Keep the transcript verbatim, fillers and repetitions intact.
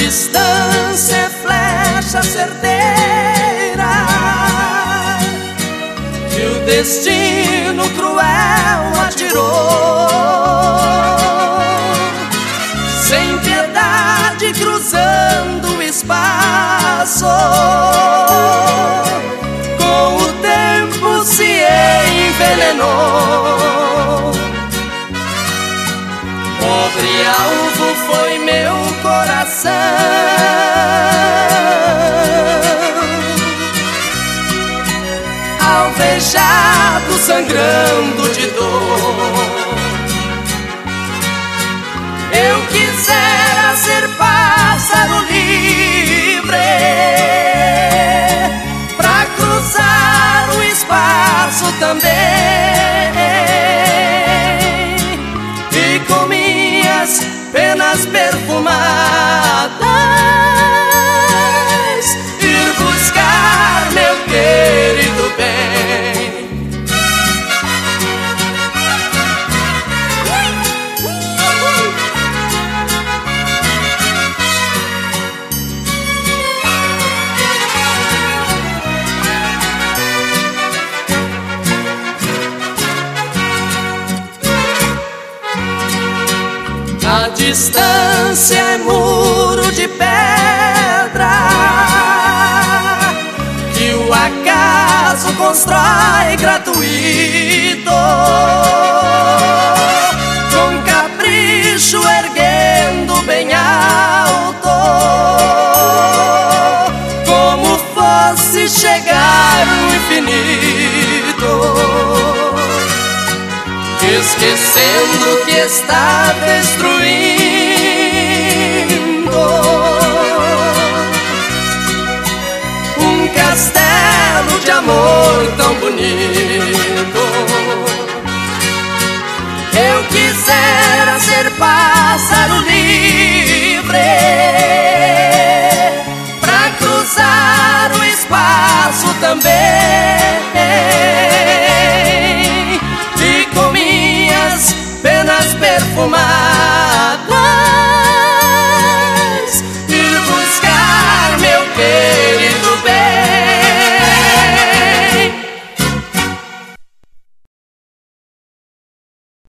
distância é flecha certeira que o destino cruel atirou, sem piedade cruzando o espaço. Com o tempo se envenenou. Pobre alvo foi meu coração, alvejado, sangrando de dor. Eu quisera ser pássaro livre pra cruzar o espaço também, e com minhas penas perfumadas ir buscar meu querido bem. A distância é muro de pedra que o acaso constrói gratuito, com capricho erguendo bem alto, como fosse chegar no infinito, esquecendo que está destruindo um castelo de amor tão bonito. Eu quisera ser pássaro livre pra cruzar o espaço também,